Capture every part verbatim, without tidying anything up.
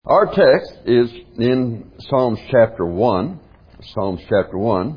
Our text is in Psalms chapter one. Psalms chapter one.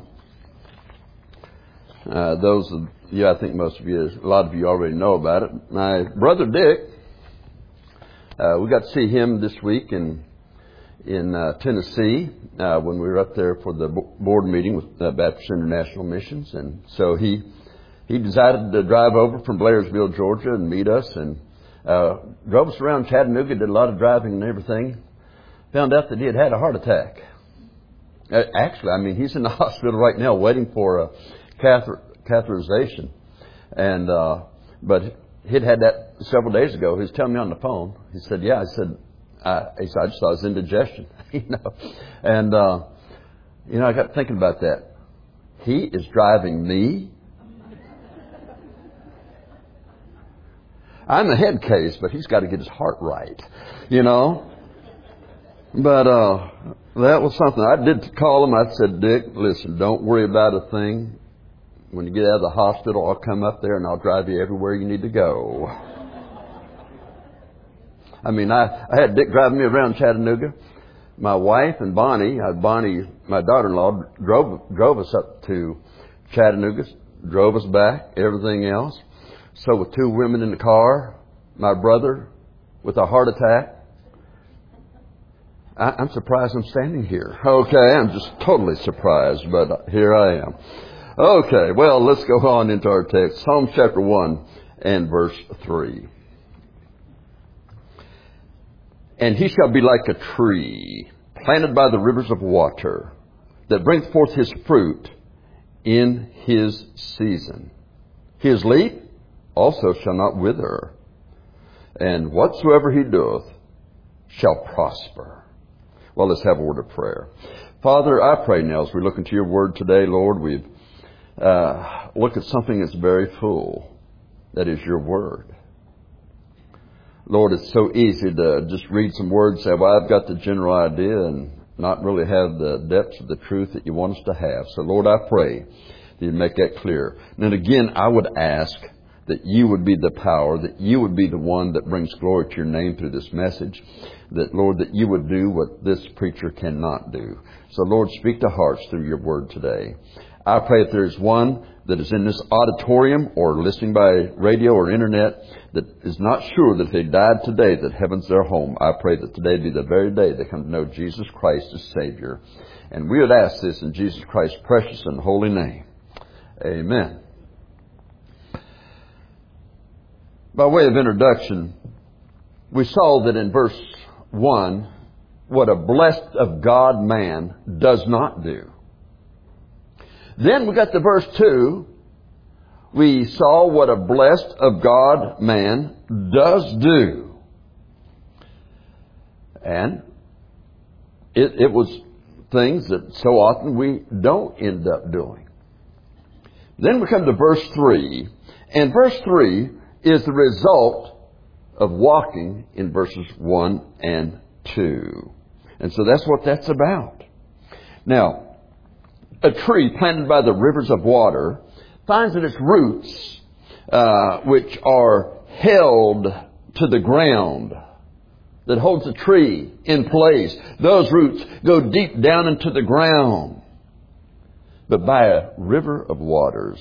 Uh, those of you, I think most of you, a lot of you already know about it. My brother Dick, uh, we got to see him this week in in uh, Tennessee uh, when we were up there for the board meeting with uh, Baptist International Missions, and so he he decided to drive over from Blairsville, Georgia, and meet us and. Uh, drove us around Chattanooga, did a lot of driving and everything. Found out that he had had a heart attack. Uh, actually, I mean, he's in the hospital right now waiting for a catheter, catheterization. And, uh, but he'd had that several days ago. He was telling me on the phone. He said, yeah, I said, I, he said, I just thought it was indigestion, you know. And, uh, you know, I got thinking about that. He is driving me. I'm a head case, but he's got to get his heart right, you know. But uh, that was something. I did call him. I said, Dick, listen, don't worry about a thing. When you get out of the hospital, I'll come up there and I'll drive you everywhere you need to go. I mean, I, I had Dick driving me around Chattanooga. My wife and Bonnie, uh, Bonnie, my daughter-in-law, drove drove us up to Chattanooga, drove us back, everything else. So with two women in the car, my brother with a heart attack, I, I'm surprised I'm standing here. Okay, I'm just totally surprised, but here I am. Okay, well, let's go on into our text. Psalm chapter one and verse three. And he shall be like a tree planted by the rivers of water that brings forth his fruit in his season. His leaf also shall not wither, and whatsoever he doeth shall prosper. Well, let's have a word of prayer. Father, I pray now as we look into your word today, Lord, we uh, look at something that's very full. That is your word. Lord, it's so easy to just read some words and say, well, I've got the general idea and not really have the depths of the truth that you want us to have. So, Lord, I pray that you make that clear. And then again, I would ask that you would be the power, that you would be the one that brings glory to your name through this message, that, Lord, that you would do what this preacher cannot do. So, Lord, speak to hearts through your word today. I pray if there is one that is in this auditorium or listening by radio or internet that is not sure that if they died today that heaven's their home, I pray that today be the very day they come to know Jesus Christ as Savior. And we would ask this in Jesus Christ's precious and holy name. Amen. By way of introduction, we saw that in verse one, what a blessed of God man does not do. Then we got to verse two, we saw what a blessed of God man does do. And it, it was things that so often we don't end up doing. Then we come to verse three, and verse three is the result of walking in verses one and two. And so that's what that's about. Now, a tree planted by the rivers of water finds that its roots, uh, which are held to the ground, that holds the tree in place, those roots go deep down into the ground. But by a river of waters,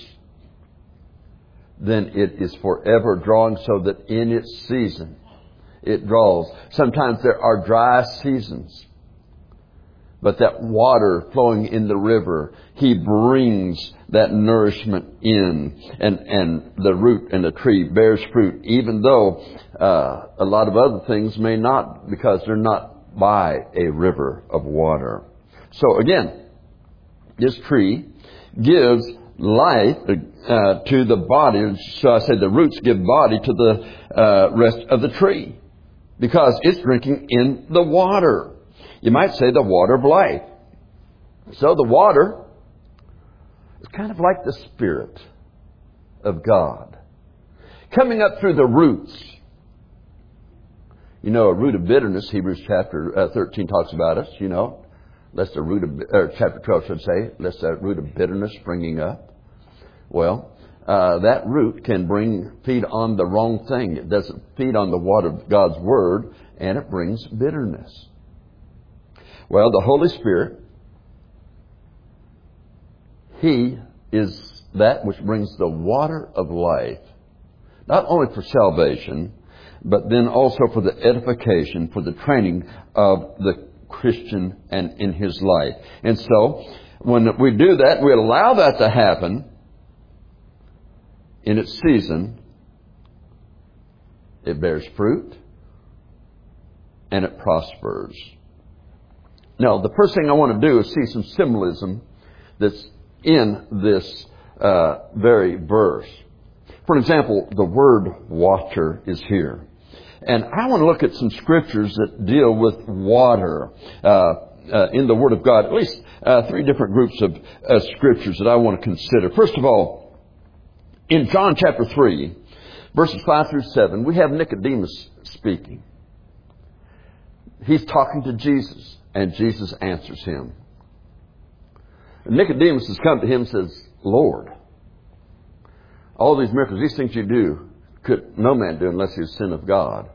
then it is forever drawing, so that in its season it draws. Sometimes there are dry seasons, but that water flowing in the river, he brings that nourishment in, and, and the root and the tree bears fruit, even though uh, a lot of other things may not, because they're not by a river of water. So again, this tree gives life uh, to the body. So I said the roots give body to the uh, rest of the tree because it's drinking in the water. You might say the water of life. So the water is kind of like the Spirit of God coming up through the roots. You know, a root of bitterness, Hebrews chapter uh, thirteen talks about us, you know. Lest the root of, or chapter twelve should say, lest that root of bitterness springing up. Well, uh, that root can bring, feed on the wrong thing. It doesn't feed on the water of God's Word, and it brings bitterness. Well, the Holy Spirit, He is that which brings the water of life, not only for salvation, but then also for the edification, for the training of the Christian and in his life. And so, when we do that, we allow that to happen in its season, it bears fruit and it prospers. Now, the first thing I want to do is see some symbolism that's in this uh, very verse. For example, the word water is here. And I want to look at some scriptures that deal with water uh, uh, in the Word of God. At least uh, three different groups of uh, scriptures that I want to consider. First of all, in John chapter three, verses five through seven, we have Nicodemus speaking. He's talking to Jesus, and Jesus answers him. Nicodemus has come to him and says, Lord, all these miracles, these things you do, could no man do unless he's sin of God.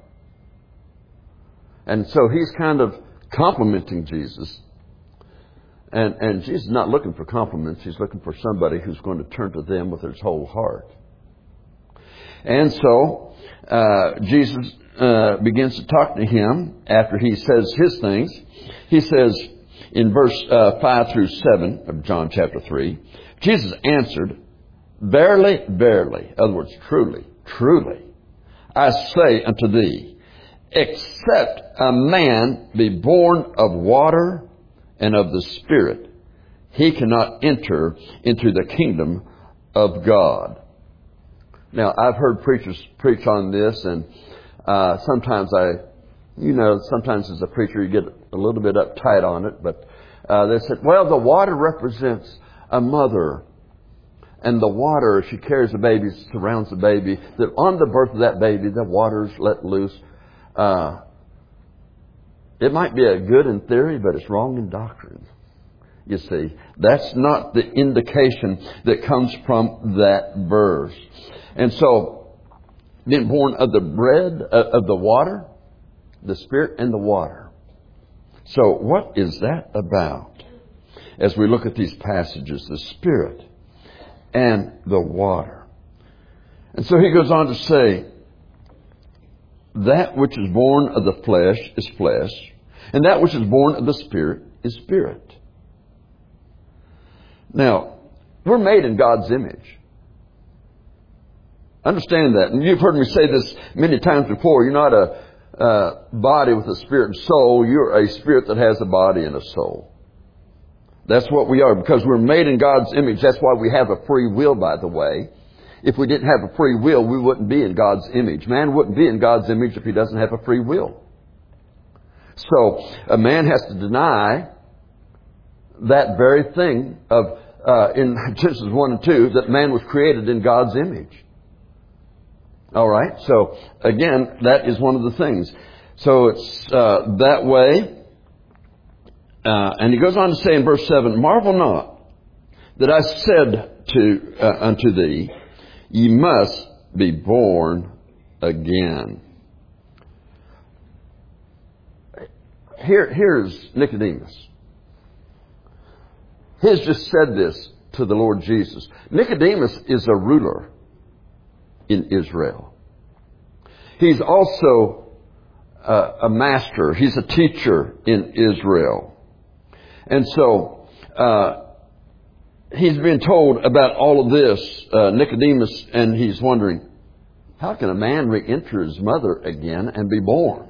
And so he's kind of complimenting Jesus. And, and Jesus is not looking for compliments. He's looking for somebody who's going to turn to them with his whole heart. And so uh, Jesus uh, begins to talk to him after he says his things. He says in verse uh, five through seven of John chapter three, Jesus answered, Verily, verily, in other words, truly, truly, I say unto thee, except a man be born of water and of the Spirit, he cannot enter into the kingdom of God. Now, I've heard preachers preach on this, and uh, sometimes I, you know, sometimes as a preacher you get a little bit uptight on it, but uh, they said, well, the water represents a mother. And the water, she carries the baby, surrounds the baby, that on the birth of that baby, the water's let loose. Uh, it might be a good in theory, but it's wrong in doctrine. You see, that's not the indication that comes from that verse. And so, being born of the bread, uh, of the water, the Spirit and the water. So, what is that about? As we look at these passages, the Spirit and the water. And so he goes on to say, that which is born of the flesh is flesh, and that which is born of the Spirit is spirit. Now, we're made in God's image. Understand that. And you've heard me say this many times before. You're not a, a body with a spirit and soul. You're a spirit that has a body and a soul. That's what we are, because we're made in God's image. That's why we have a free will, by the way. If we didn't have a free will, we wouldn't be in God's image. Man wouldn't be in God's image if he doesn't have a free will. So a man has to deny that very thing of uh, in Genesis one and two, that man was created in God's image. All right. So again, that is one of the things. So it's uh, that way. Uh, and he goes on to say in verse seven, marvel not that I said to uh, unto thee, ye must be born again. Here, here's Nicodemus. He has just said this to the Lord Jesus. Nicodemus is a ruler in Israel. He's also uh, a master. He's a teacher in Israel. And so, uh, he's been told about all of this, uh, Nicodemus, and he's wondering, how can a man re-enter his mother again and be born?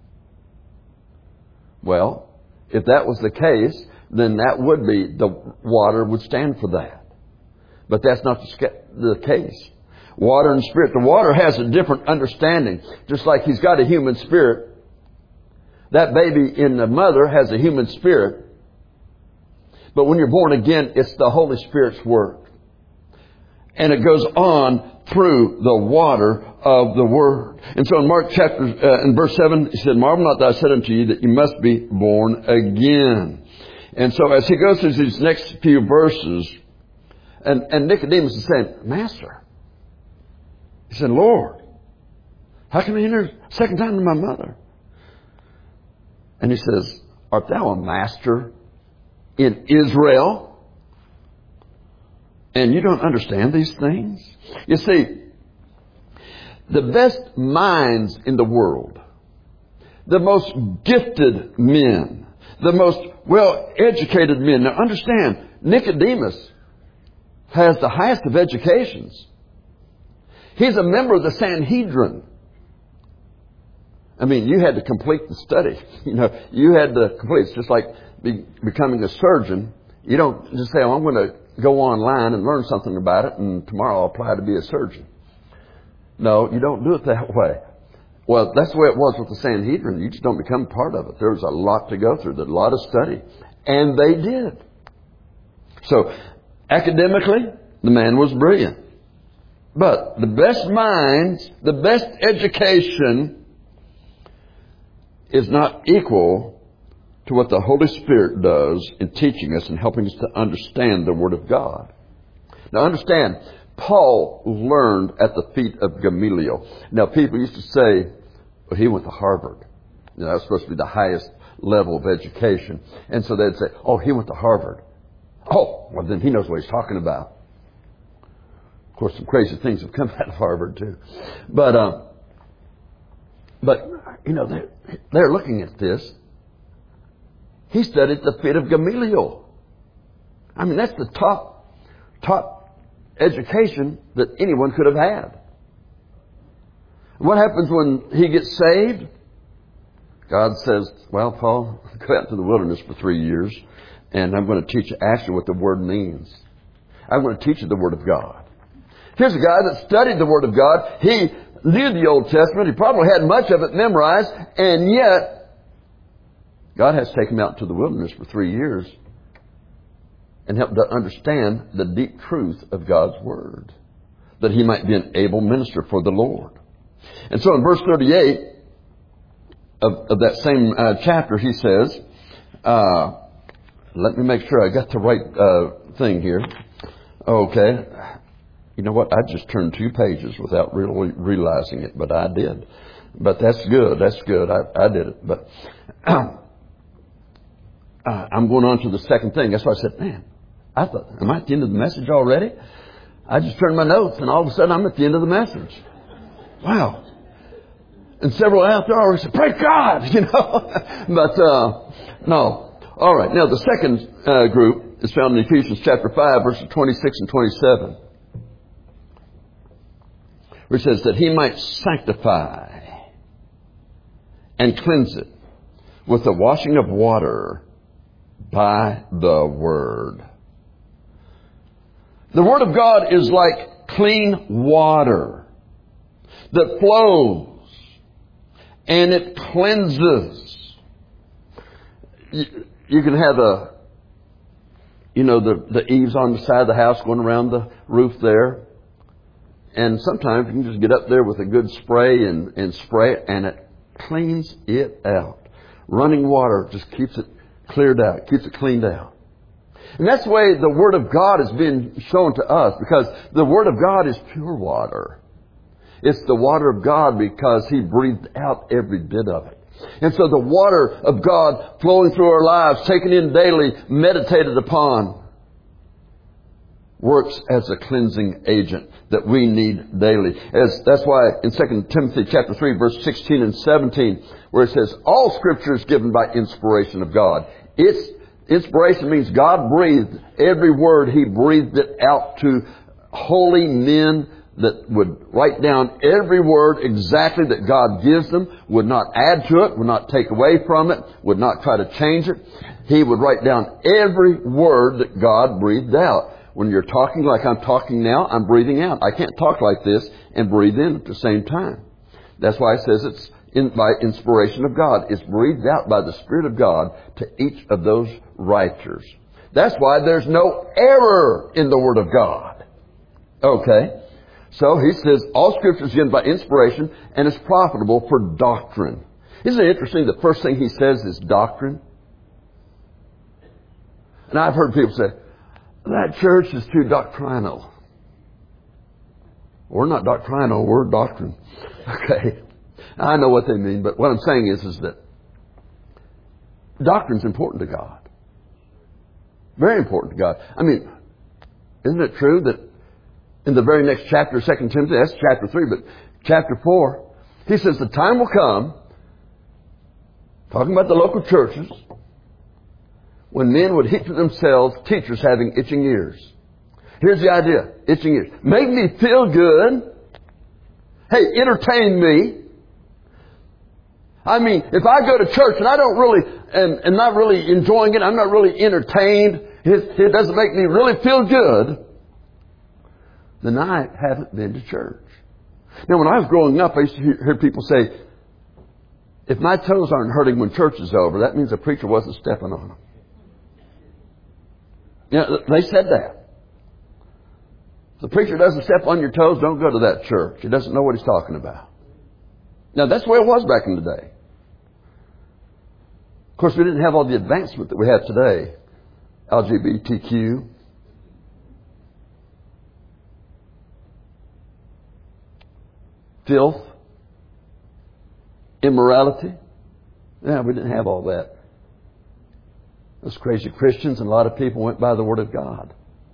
Well, if that was the case, then that would be, the water would stand for that. But that's not the case. Water and spirit. The water has a different understanding. Just like he's got a human spirit, that baby in the mother has a human spirit. But when you're born again, it's the Holy Spirit's work. And it goes on through the water of the Word. And so in Mark chapter, uh, in verse seven, he said, marvel not that I said unto you that you must be born again. And so as he goes through these next few verses, and, and Nicodemus is saying, Master, he said, Lord, how can I enter a second time to my mother? And he says, art thou a master in Israel? And you don't understand these things? You see, the best minds in the world, the most gifted men, the most well-educated men. Now understand, Nicodemus has the highest of educations. He's a member of the Sanhedrin. I mean, you had to complete the study. You know, you had to complete. It's just like be, becoming a surgeon. You don't just say, oh, I'm going to go online and learn something about it, and tomorrow I'll apply to be a surgeon. No, you don't do it that way. Well, that's the way it was with the Sanhedrin. You just don't become part of it. There was a lot to go through, a lot of study. And they did. So, academically, the man was brilliant. But the best minds, the best education is not equal to what the Holy Spirit does in teaching us and helping us to understand the Word of God. Now understand, Paul learned at the feet of Gamaliel. Now people used to say, well, he went to Harvard. You know, that's supposed to be the highest level of education. And so they'd say, oh, he went to Harvard. Oh, well then he knows what he's talking about. Of course, some crazy things have come out of Harvard too. But, um, but you know, they're, they're looking at this. He studied at the feet of Gamaliel. I mean, that's the top, top education that anyone could have had. What happens when he gets saved? God says, well, Paul, go out to the wilderness for three years, and I'm going to teach you actually what the Word means. I'm going to teach you the Word of God. Here's a guy that studied the Word of God. He knew the Old Testament. He probably had much of it memorized. And yet, God has taken him out to the wilderness for three years and helped to understand the deep truth of God's Word, that he might be an able minister for the Lord. And so in verse thirty-eight of, of that same uh, chapter, he says, uh, let me make sure I got the right uh, thing here. Okay. You know what? I just turned two pages without really realizing it, but I did. But that's good. That's good. I, I did it. But uh, I'm going on to the second thing. That's why I said, man, I thought, am I at the end of the message already? I just turned my notes, and all of a sudden I'm at the end of the message. Wow. And several out there already said, praise God, you know. But uh, no. All right. Now, the second uh, group is found in Ephesians chapter five, verses twenty-six and twenty-seven. Where it says that he might sanctify and cleanse it with the washing of water by the Word. The Word of God is like clean water that flows and it cleanses. You, you can have a, you know, the, the eaves on the side of the house going around the roof there. And sometimes you can just get up there with a good spray and, and spray it, and it cleans it out. Running water just keeps it cleared out, keeps it cleaned out. And that's the way the Word of God is being shown to us, because the Word of God is pure water. It's the water of God because He breathed out every bit of it. And so the water of God flowing through our lives, taken in daily, meditated upon, works as a cleansing agent that we need daily. As that's why in Second Timothy chapter three, verse sixteen and seventeen, where it says, all Scripture is given by inspiration of God. It's inspiration means God breathed every word. He breathed it out to holy men that would write down every word exactly that God gives them, would not add to it, would not take away from it, would not try to change it. He would write down every word that God breathed out. When you're talking like I'm talking now, I'm breathing out. I can't talk like this and breathe in at the same time. That's why it says it's in, by inspiration of God. It's breathed out by the Spirit of God to each of those writers. That's why there's no error in the Word of God. Okay? So he says, all Scripture is given by inspiration and is profitable for doctrine. Isn't it interesting? The first thing he says is doctrine. And I've heard people say, that church is too doctrinal. We're not doctrinal, we're doctrine. Okay. I know what they mean, but what I'm saying is, is that Doctrine's important to God. Very important to God. I mean, isn't it true that in the very next chapter, Second Timothy, that's chapter three, but chapter four, he says the time will come, talking about the local churches, when men would heap to themselves teachers having itching ears. Here's the idea, itching ears. Make me feel good. Hey, entertain me. I mean, if I go to church and I don't really, and, and not really enjoying it, I'm not really entertained, it, it doesn't make me really feel good, then I haven't been to church. Now, when I was growing up, I used to hear, hear people say, if my toes aren't hurting when church is over, that means the preacher wasn't stepping on them. Yeah, you know, they said that. If the preacher doesn't step on your toes, don't go to that church. He doesn't know what he's talking about. Now, that's the way it was back in the day. Of course, we didn't have all the advancement that we have today. L G B T Q. Filth. Immorality. Yeah, we didn't have all that. Those crazy Christians and a lot of people went by the Word of God.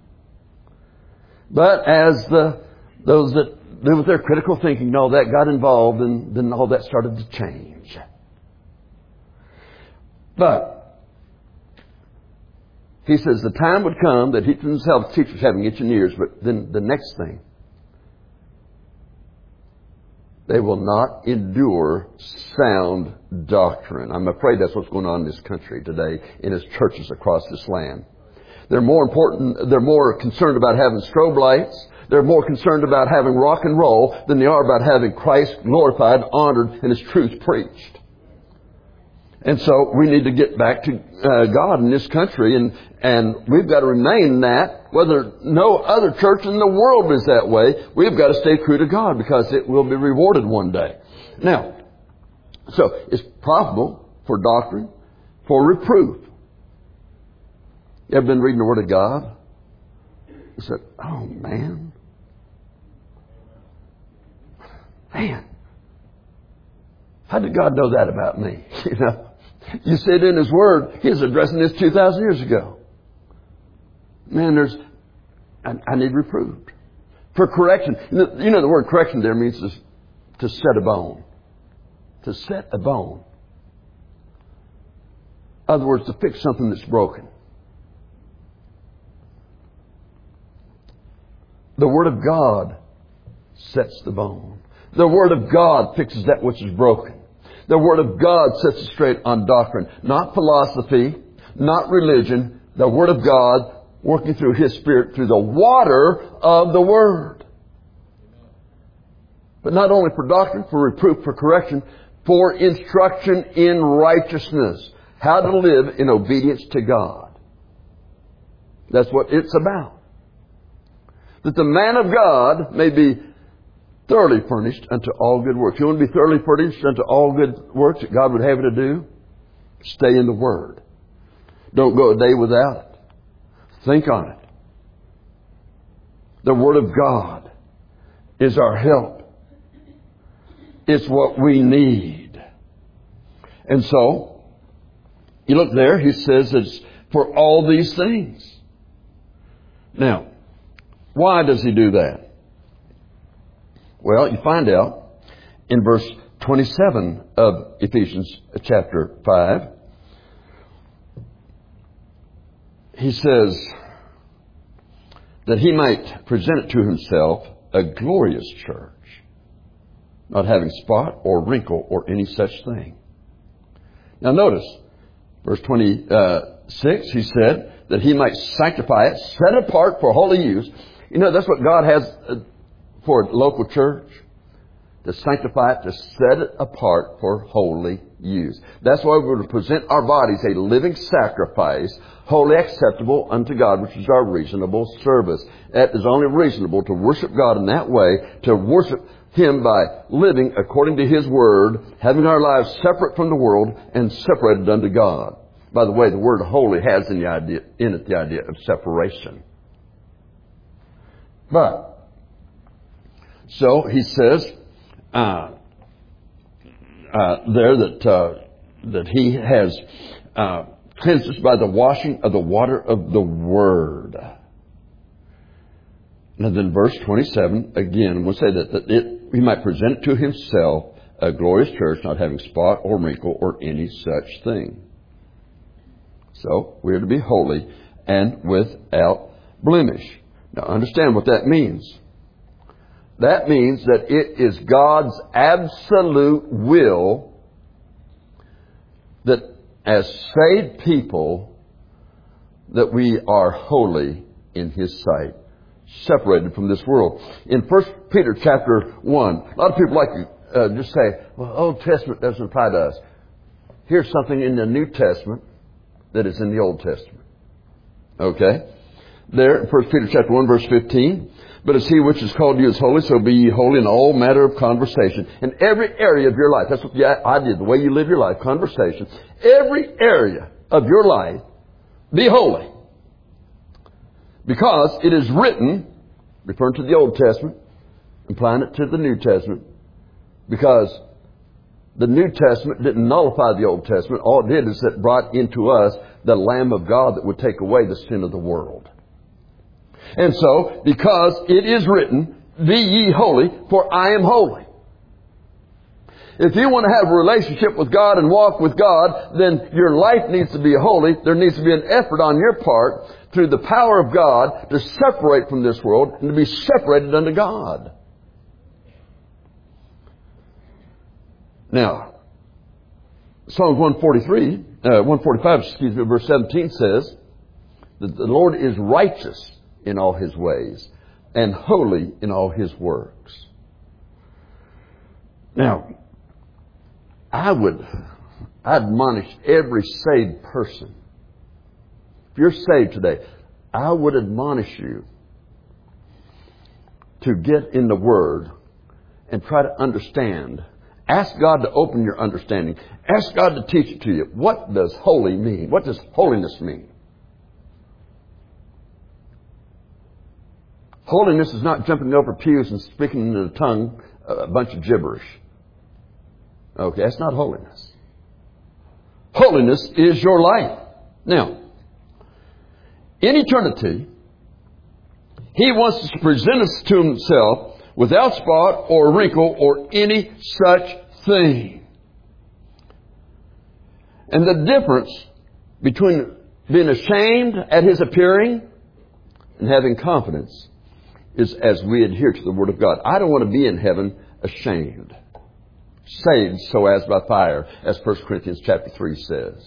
But as the those that live with their critical thinking and all that got involved, and then all that started to change. But he says the time would come that he himself teachers having itching ears, but then the next thing, they will not endure sound doctrine. I'm afraid that's what's going on in this country today, in its churches across this land. They're more important, they're more concerned about having strobe lights. They're more concerned about having rock and roll than they are about having Christ glorified, honored, and His truth preached. And so we need to get back to uh, God in this country, and, and we've got to remain that. Whether no other church in the world is that way, we've got to stay true to God because it will be rewarded one day. Now, so it's profitable for doctrine, for reproof. You ever been reading the Word of God? You said, oh man. Man. How did God know that about me? You know, you see it in His Word. He was addressing this two thousand years ago. Man, there's, I, I need reproved. For correction. You know, the word correction there means to, to set a bone. To set a bone. In other words, to fix something that's broken. The Word of God sets the bone. The Word of God fixes that which is broken. The Word of God sets it straight on doctrine. Not philosophy, not religion. The Word of God working through His Spirit through the water of the Word. But not only for doctrine, for reproof, for correction, for instruction in righteousness. How to live in obedience to God. That's what it's about. That the man of God may be thoroughly furnished unto all good works. You want to be thoroughly furnished unto all good works that God would have you to do? Stay in the Word. Don't go a day without it. Think on it. The Word of God is our help. It's what we need. And so, you look there, he says it's for all these things. Now, why does he do that? Well, you find out in verse twenty-seven of Ephesians chapter five. He says that he might present it to himself a glorious church, not having spot or wrinkle or any such thing. Now notice, verse twenty-six, he said that he might sanctify it, set it apart for holy use. You know, that's what God has for a local church. To sanctify it, to set it apart for holy use. That's why we're to present our bodies a living sacrifice, wholly acceptable unto God, which is our reasonable service. That is only reasonable to worship God in that way, to worship Him by living according to His Word, having our lives separate from the world and separated unto God. By the way, the word holy has in, the idea, in it the idea of separation. But, so he says uh, uh, there that uh, that He has uh, cleansed us by the washing of the water of the Word. And then verse twenty-seven, again, we'll say that, that it, He might present it to Himself, a glorious church, not having spot or wrinkle or any such thing. So, we are to be holy and without blemish. Now, understand what that means. That means that it is God's absolute will that as saved people, that we are holy in His sight, separated from this world. In First Peter chapter one, a lot of people like to uh, just say, well, Old Testament doesn't apply to us. Here's something in the New Testament that is in the Old Testament. Okay? There, in First Peter chapter one, verse fifteen, but as He which has called you is holy, so be ye holy in all matter of conversation. In every area of your life, that's what the idea, the way you live your life, conversation. Every area of your life, be holy. Because it is written, referring to the Old Testament, applying it to the New Testament, because the New Testament didn't nullify the Old Testament. All it did is it brought into us the Lamb of God that would take away the sin of the world. And so, because it is written, be ye holy, for I am holy. If you want to have a relationship with God and walk with God, then your life needs to be holy. There needs to be an effort on your part through the power of God to separate from this world and to be separated unto God. Now, Psalms one forty-three, uh, one forty-five, excuse me, verse seventeen says that the Lord is righteous in all His ways and holy in all His works. Now, I would admonish every saved person. If you're saved today, I would admonish you to get in the Word and try to understand. Ask God to open your understanding. Ask God to teach it to you. What does holy mean? What does holiness mean? Holiness is not jumping over pews and speaking in a tongue a bunch of gibberish. Okay, that's not holiness. Holiness is your life. Now, in eternity, He wants to present us to Himself without spot or wrinkle or any such thing. And the difference between being ashamed at His appearing and having confidence is as we adhere to the Word of God. I don't want to be in heaven ashamed. Saved so as by fire, as First Corinthians chapter three says.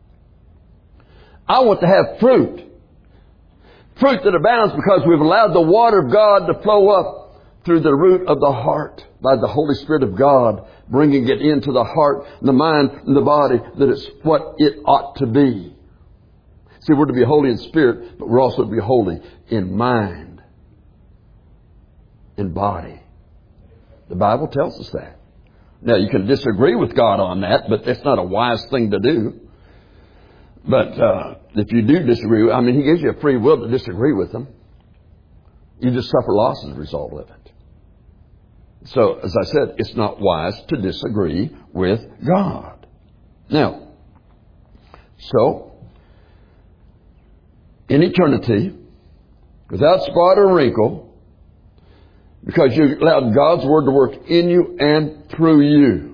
I want to have fruit. Fruit that abounds because we've allowed the water of God to flow up through the root of the heart by the Holy Spirit of God, bringing it into the heart, the mind, and the body, that it's what it ought to be. See, we're to be holy in spirit, but we're also to be holy in mind and body. The Bible tells us that. Now, you can disagree with God on that, but that's not a wise thing to do. But uh, if you do disagree, I mean, He gives you a free will to disagree with Him. You just suffer loss as a result of it. So, as I said, it's not wise to disagree with God. Now, so, in eternity, without spot or wrinkle, because you allowed God's Word to work in you and through you,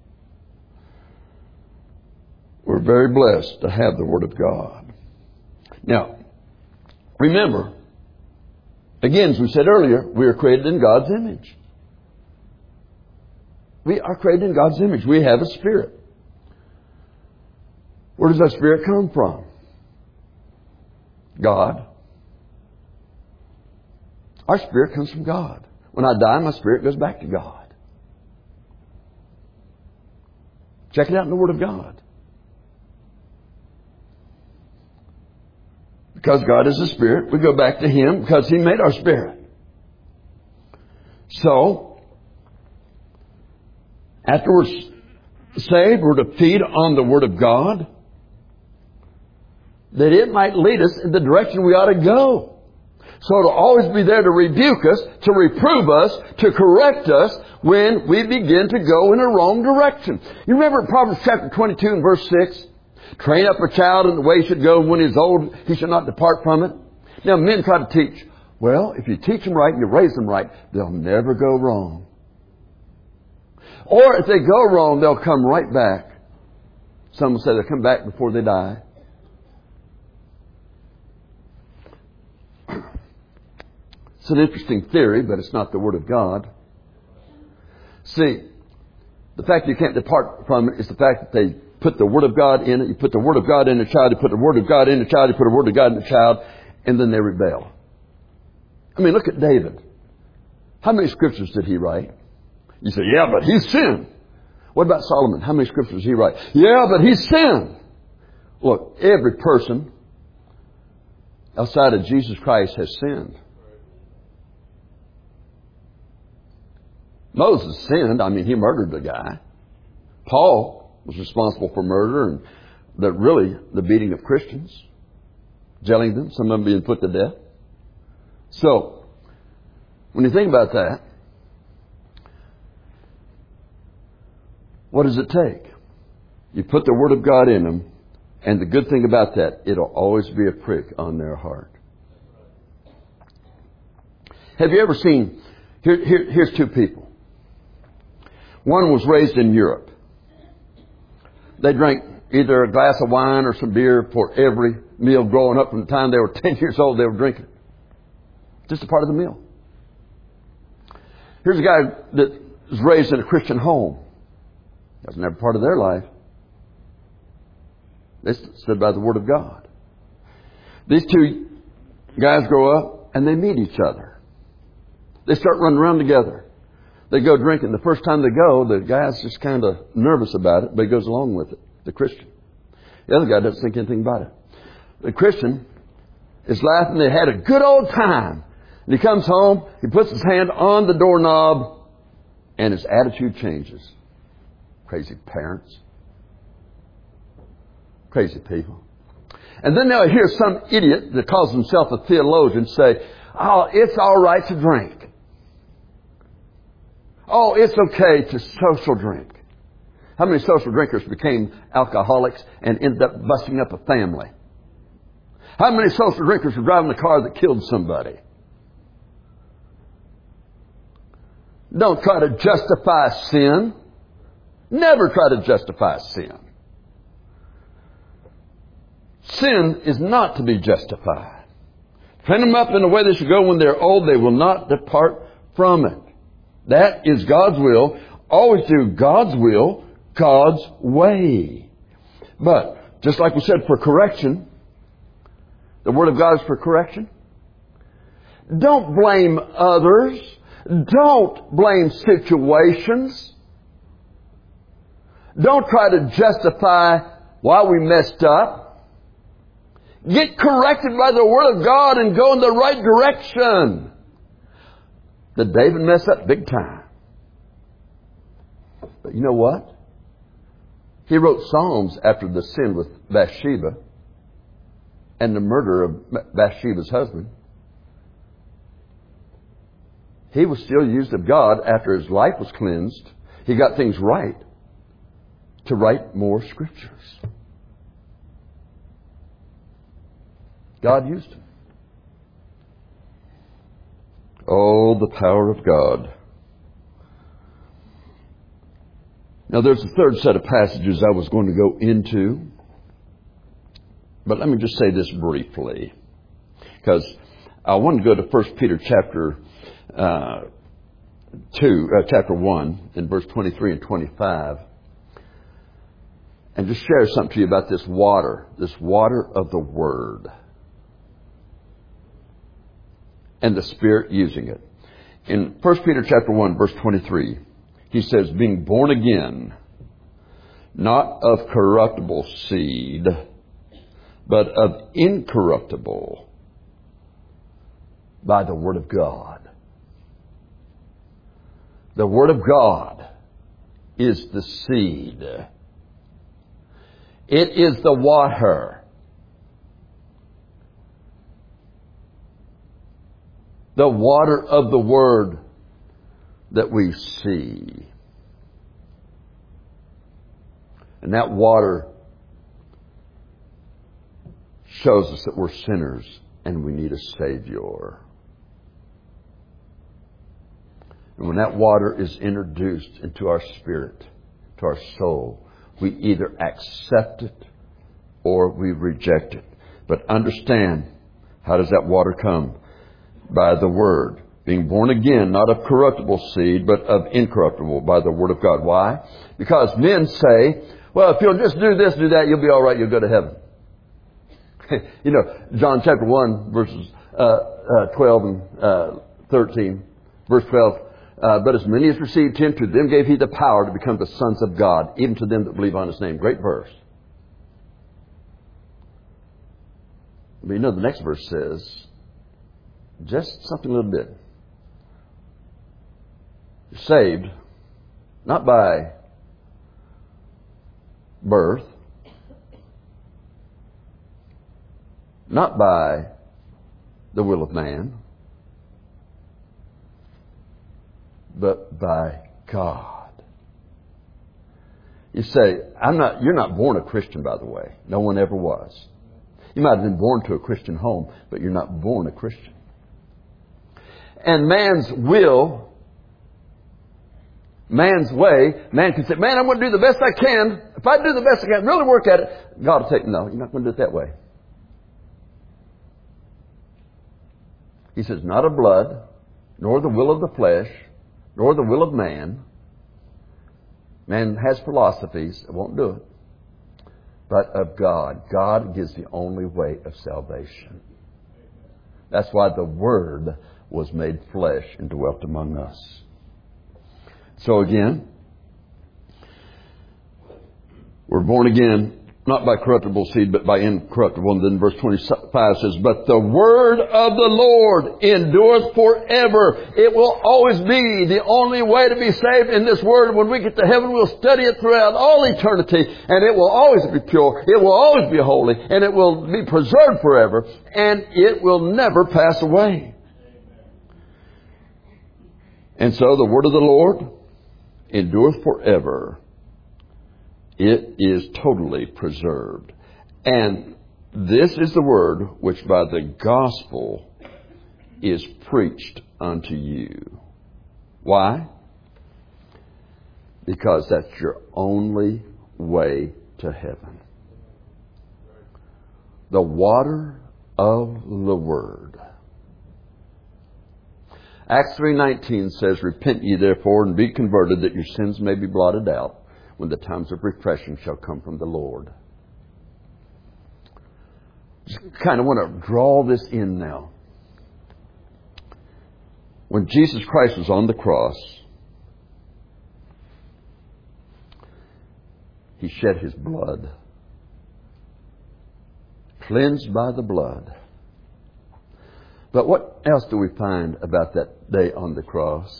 we're very blessed to have the Word of God. Now, remember, again, as we said earlier, we are created in God's image. We are created in God's image. We have a spirit. Where does that spirit come from? God. Our spirit comes from God. When I die, my spirit goes back to God. Check it out in the Word of God. Because God is a spirit, we go back to Him because He made our spirit. So, after we're saved, we're to feed on the Word of God, that it might lead us in the direction we ought to go. So it'll always be there to rebuke us, to reprove us, to correct us when we begin to go in a wrong direction. You remember in Proverbs chapter twenty-two and verse six? Train up a child in the way he should go. When he is old, he shall not depart from it. Now men try to teach. Well, if you teach them right and you raise them right, they'll never go wrong. Or if they go wrong, they'll come right back. Some will say they'll come back before they die. It's an interesting theory, but it's not the Word of God. See, the fact that you can't depart from it is the fact that they put the Word of God in it. You put the Word of God in the child. You put the Word of God in the child. You put the Word of God in the child. And then they rebel. I mean, look at David. How many scriptures did he write? You say, yeah, but he sinned. What about Solomon? How many scriptures did he write? Yeah, but he sinned. Look, every person outside of Jesus Christ has sinned. Moses sinned. I mean, he murdered the guy. Paul was responsible for murder and the, really the beating of Christians, jailing them, some of them being put to death. So, when you think about that, what does it take? You put the Word of God in them, and the good thing about that, it'll always be a prick on their heart. Have you ever seen, here, here, here's two people. One was raised in Europe. They drank either a glass of wine or some beer for every meal growing up. From the time they were ten years old, they were drinking. Just a part of the meal. Here's a guy that was raised in a Christian home. That was never part of their life. They stood by the Word of God. These two guys grow up and they meet each other. They start running around together. They go drinking. The first time they go, the guy's just kind of nervous about it, but he goes along with it, the Christian. The other guy doesn't think anything about it. The Christian is laughing. They had a good old time. And he comes home, he puts his hand on the doorknob, and his attitude changes. Crazy parents. Crazy people. And then they'll hear some idiot that calls himself a theologian say, oh, it's all right to drink. Oh, it's okay to social drink. How many social drinkers became alcoholics and ended up busting up a family? How many social drinkers were driving a car that killed somebody? Don't try to justify sin. Never try to justify sin. Sin is not to be justified. Train them up in the way they should go. When they're old, they will not depart from it. That is God's will. Always do God's will, God's way. But, just like we said, for correction, the Word of God is for correction. Don't blame others. Don't blame situations. Don't try to justify why we messed up. Get corrected by the Word of God and go in the right direction. Did David mess up? Big time. But you know what? He wrote Psalms after the sin with Bathsheba and the murder of Bathsheba's husband. He was still used of God after his life was cleansed. He got things right to write more scriptures. God used him. Oh, the power of God. Now, there's a third set of passages I was going to go into. But let me just say this briefly. Because I want to go to First Peter chapter uh, two, uh, chapter one, in verse twenty-three and twenty-five. And just share something to you about this water. This water of the Word. And the Spirit using it. In First Peter chapter one, verse twenty-three, he says, being born again, not of corruptible seed, but of incorruptible, by the Word of God. The Word of God is the seed. It is the water. The water of the Word that we see. And that water shows us that we're sinners and we need a Savior. And when that water is introduced into our spirit, to our soul, we either accept it or we reject it. But understand, how does that water come? By the Word. Being born again, not of corruptible seed, but of incorruptible, by the Word of God. Why? Because men say, well, if you'll just do this, do that, you'll be all right, you'll go to heaven. You know, John chapter one, verses uh, uh, twelve and uh, thirteen. Verse twelve, uh, but as many as received him, to them gave he the power to become the sons of God, even to them that believe on his name. Great verse. But you know, the next verse says, just something a little bit. You're saved, not by birth, not by the will of man, but by God. You say, I'm not, you're not born a Christian, by the way. No one ever was. You might have been born to a Christian home, but you're not born a Christian. And man's will, man's way, man can say, man, I'm going to do the best I can. If I do the best I can, really work at it, God will take, no, you're not going to do it that way. He says, not of blood, nor the will of the flesh, nor the will of man. Man has philosophies, it won't do it. But of God. God gives the only way of salvation. That's why the Word was made flesh and dwelt among us. So again, we're born again, not by corruptible seed, but by incorruptible. And then verse twenty-five says, but the word of the Lord endures forever. It will always be the only way to be saved in this word. When we get to heaven, we'll study it throughout all eternity, and it will always be pure. It will always be holy, and it will be preserved forever, and it will never pass away. And so the word of the Lord endures forever. It is totally preserved. And this is the word which by the gospel is preached unto you. Why? Because that's your only way to heaven. The water of the word. Acts three nineteen says, repent ye therefore and be converted, that your sins may be blotted out, when the times of refreshing shall come from the Lord. Just kind of want to draw this in now. When Jesus Christ was on the cross, He shed His blood. Cleansed by the blood. But what else do we find about that day on the cross?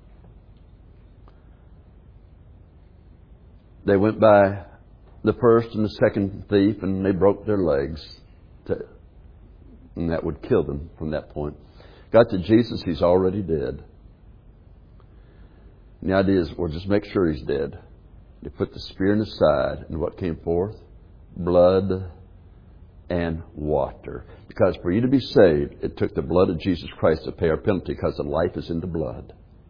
They went by the first and the second thief, and they broke their legs. To, and that would kill them from that point. Got to Jesus, He's already dead. And the idea is, well, just make sure He's dead. They put the spear in His side, and what came forth? Blood and water. Because for you to be saved, it took the blood of Jesus Christ to pay our penalty, because the life is in the blood.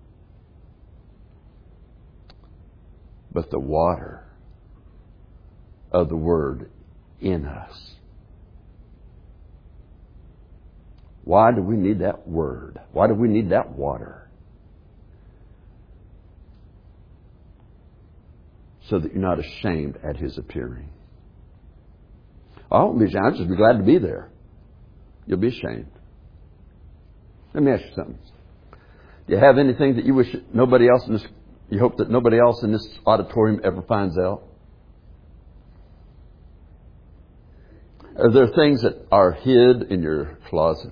But the water of the Word in us. Why do we need that Word? Why do we need that water? So that you're not ashamed at His appearing. I won't be ashamed. I'll just be glad to be there. You'll be ashamed. Let me ask you something. Do you have anything that you wish nobody else in this You hope that nobody else in this auditorium ever finds out? Are there things that are hid in your closet?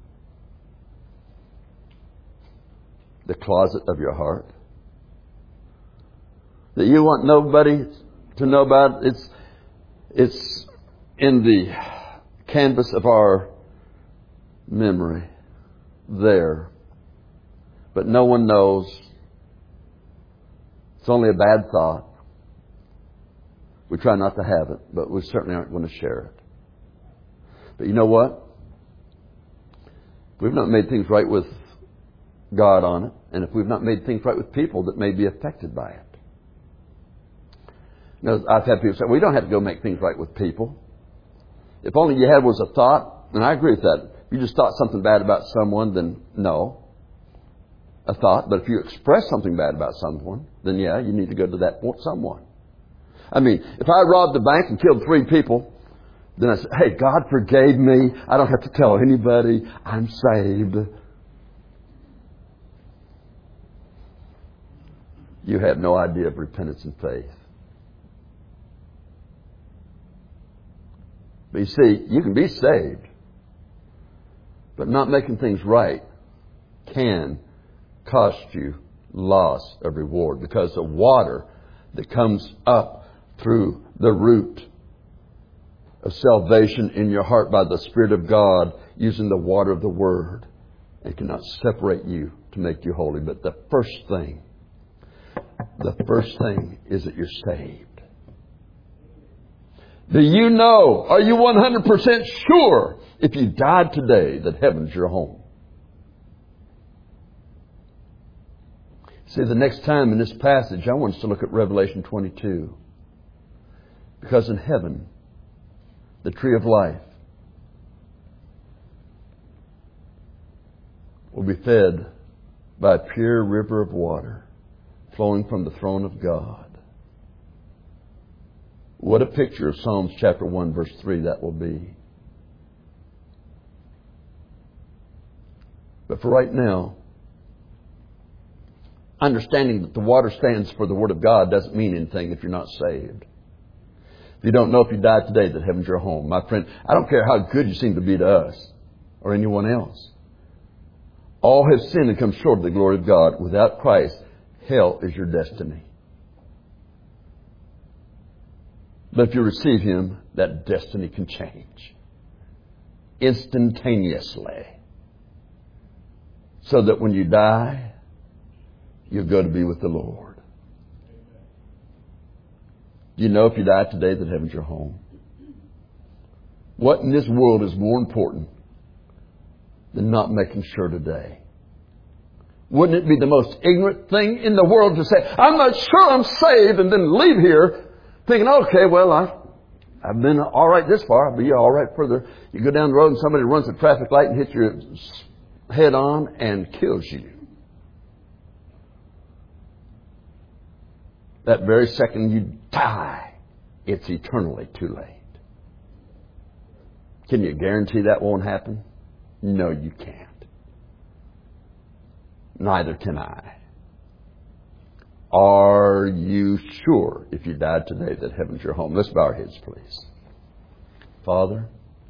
The closet of your heart? That you want nobody to know about? It's, it's in the canvas of our memory. there. But no one knows. It's only a bad thought. We try not to have it, but we certainly aren't going to share it. But you know what? We've not made things right with God on it, and if we've not made things right with people that may be affected by it. Now, I've had people say, well, you don't have to go make things right with people. If only you had was a thought, and I agree with that. If you just thought something bad about someone, then no. A thought. But if you express something bad about someone, then yeah, you need to go to that someone. I mean, if I robbed the bank and killed three people, then I said, hey, God forgave me. I don't have to tell anybody. I'm saved. You have no idea of repentance and faith. But you see, you can be saved, but not making things right can cost you loss of reward, because the water that comes up through the root of salvation in your heart by the Spirit of God, using the water of the Word, it cannot separate you to make you holy. But the first thing, the first thing is that you're saved. Do you know, are you one hundred percent sure if you died today that heaven's your home? See, the next time in this passage, I want us to look at Revelation twenty-two. Because in heaven, the tree of life will be fed by a pure river of water flowing from the throne of God. What a picture of Psalms chapter one, verse three that will be. But for right now, understanding that the water stands for the Word of God doesn't mean anything if you're not saved. If you don't know if you died today that heaven's your home. My friend, I don't care how good you seem to be to us or anyone else. All have sinned and come short of the glory of God. Without Christ, hell is your destiny. But if you receive Him, that destiny can change instantaneously. So that when you die, you'll go to be with the Lord. Do you know if you die today that heaven's your home? What in this world is more important than not making sure today? Wouldn't it be the most ignorant thing in the world to say, I'm not sure I'm saved, and then leave here thinking, okay, well, I, I've been all right this far. I'll be all right further. You go down the road and somebody runs a traffic light and hits your head on and kills you. That very second you die, it's eternally too late. Can you guarantee that won't happen? No, you can't. Neither can I. Are you sure, if you died today, that heaven's your home? Let's bow our heads, please. Father,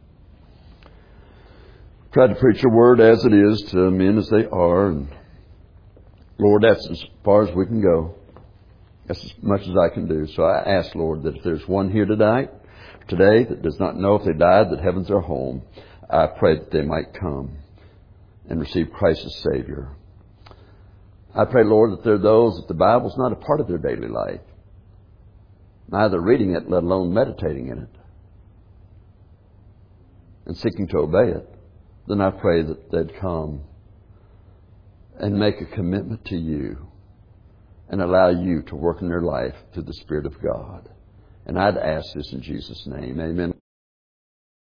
try to preach your word as it is to men as they are. And Lord, that's as far as we can go. That's as much as I can do. So I ask, Lord, that if there's one here tonight, today, that does not know if they died, that heaven's their home, I pray that they might come and receive Christ as Savior. I pray, Lord, that there are those that the Bible's not a part of their daily life, neither reading it, let alone meditating in it, and seeking to obey it. Then I pray that they'd come and make a commitment to you and allow you to work in their life through the Spirit of God. And I'd ask this in Jesus' name. Amen.